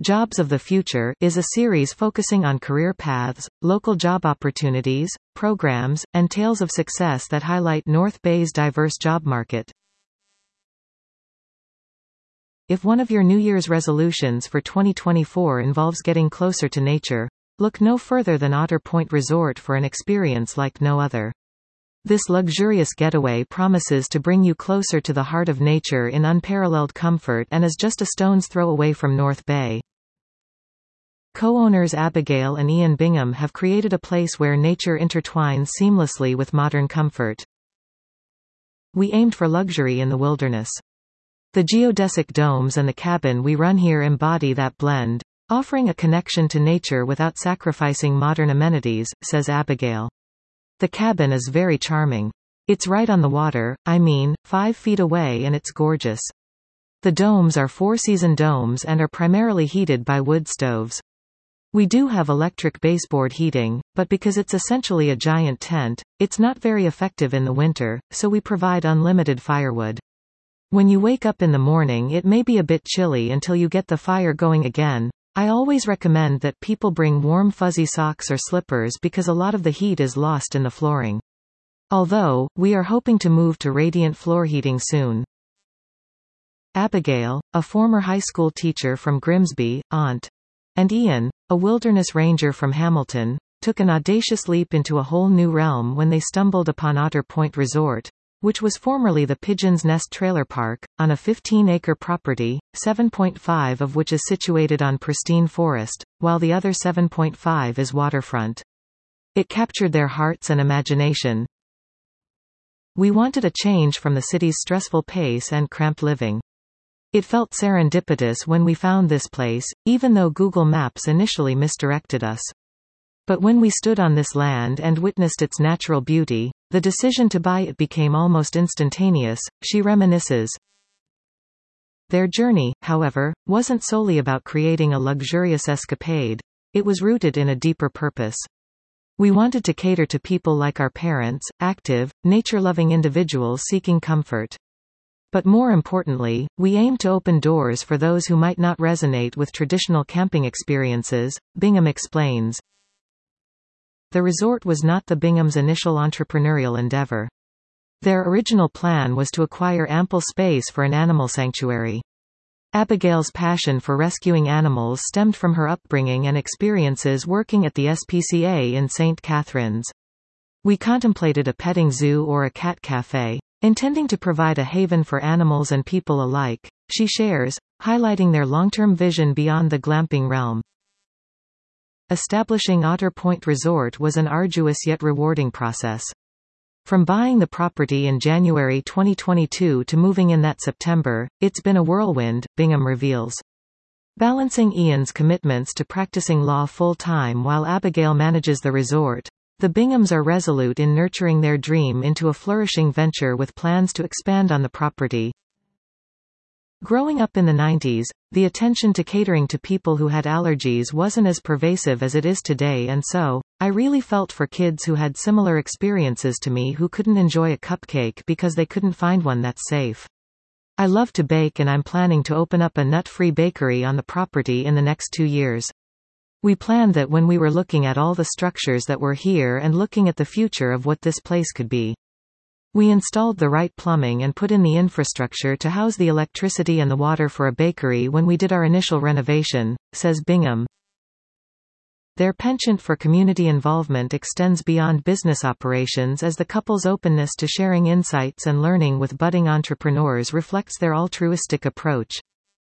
Jobs of the Future is a series focusing on career paths, local job opportunities, programs, and tales of success that highlight North Bay's diverse job market. If one of your New Year's resolutions for 2024 involves getting closer to nature, look no further than Otter Point Resort for an experience like no other. This luxurious getaway promises to bring you closer to the heart of nature in unparalleled comfort and is just a stone's throw away from North Bay. Co-owners Abigail and Ian Bingham have created a place where nature intertwines seamlessly with modern comfort. We aimed for luxury in the wilderness. The geodesic domes and the cabin we run here embody that blend, offering a connection to nature without sacrificing modern amenities, says Abigail. The cabin is very charming. It's right on the water, 5 feet away, and it's gorgeous. The domes are four-season domes and are primarily heated by wood stoves. We do have electric baseboard heating, but because it's essentially a giant tent, it's not very effective in the winter, so we provide unlimited firewood. When you wake up in the morning, it may be a bit chilly until you get the fire going again. I always recommend that people bring warm fuzzy socks or slippers because a lot of the heat is lost in the flooring. Although, we are hoping to move to radiant floor heating soon. Abigail, a former high school teacher from Grimsby, Aunt, and Ian, a wilderness ranger from Hamilton, took an audacious leap into a whole new realm when they stumbled upon Otter Point Resort, which was formerly the Pigeon's Nest Trailer Park, on a 15-acre property, 7.5 of which is situated on pristine forest, while the other 7.5 is waterfront. It captured their hearts and imagination. We wanted a change from the city's stressful pace and cramped living. It felt serendipitous when we found this place, even though Google Maps initially misdirected us. But when we stood on this land and witnessed its natural beauty, the decision to buy it became almost instantaneous, she reminisces. Their journey, however, wasn't solely about creating a luxurious escapade. It was rooted in a deeper purpose. We wanted to cater to people like our parents, active, nature-loving individuals seeking comfort. But more importantly, we aim to open doors for those who might not resonate with traditional camping experiences, Bingham explains. The resort was not the Binghams' initial entrepreneurial endeavor. Their original plan was to acquire ample space for an animal sanctuary. Abigail's passion for rescuing animals stemmed from her upbringing and experiences working at the SPCA in St. Catharines. We contemplated a petting zoo or a cat cafe, intending to provide a haven for animals and people alike, she shares, highlighting their long-term vision beyond the glamping realm. Establishing Otter Point Resort was an arduous yet rewarding process. From buying the property in January 2022 to moving in that September, it's been a whirlwind, Bingham reveals. Balancing Ian's commitments to practicing law full-time while Abigail manages the resort, the Binghams are resolute in nurturing their dream into a flourishing venture with plans to expand on the property. Growing up in the 90s, the attention to catering to people who had allergies wasn't as pervasive as it is today, and so, I really felt for kids who had similar experiences to me who couldn't enjoy a cupcake because they couldn't find one that's safe. I love to bake, and I'm planning to open up a nut-free bakery on the property in the next 2 years. We planned that when we were looking at all the structures that were here and looking at the future of what this place could be. We installed the right plumbing and put in the infrastructure to house the electricity and the water for a bakery when we did our initial renovation, says Bingham. Their penchant for community involvement extends beyond business operations as the couple's openness to sharing insights and learning with budding entrepreneurs reflects their altruistic approach.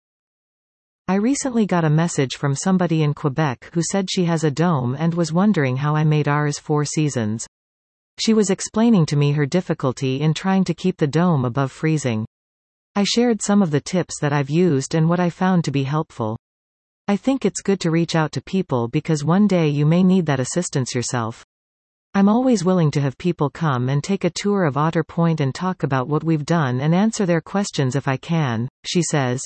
I recently got a message from somebody in Quebec who said she has a dome and was wondering how I made ours 4 seasons. She was explaining to me her difficulty in trying to keep the dome above freezing. I shared some of the tips that I've used and what I found to be helpful. I think it's good to reach out to people because one day you may need that assistance yourself. I'm always willing to have people come and take a tour of Otter Point and talk about what we've done and answer their questions if I can, she says.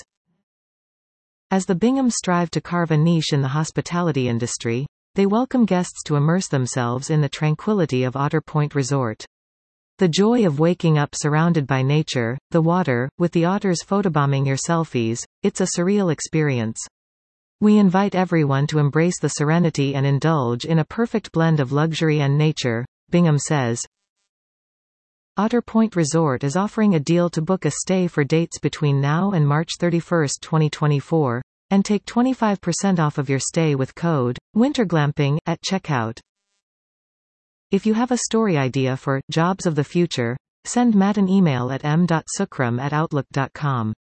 As the Binghams strive to carve a niche in the hospitality industry, they welcome guests to immerse themselves in the tranquility of Otter Point Resort. The joy of waking up surrounded by nature, the water, with the otters photobombing your selfies, it's a surreal experience. We invite everyone to embrace the serenity and indulge in a perfect blend of luxury and nature, Bingham says. Otter Point Resort is offering a deal to book a stay for dates between now and March 31, 2024, and take 25% off of your stay with code WINTERGLAMPING at checkout. If you have a story idea for Jobs of the Future, send Matt an email at m.sukram@outlook.com.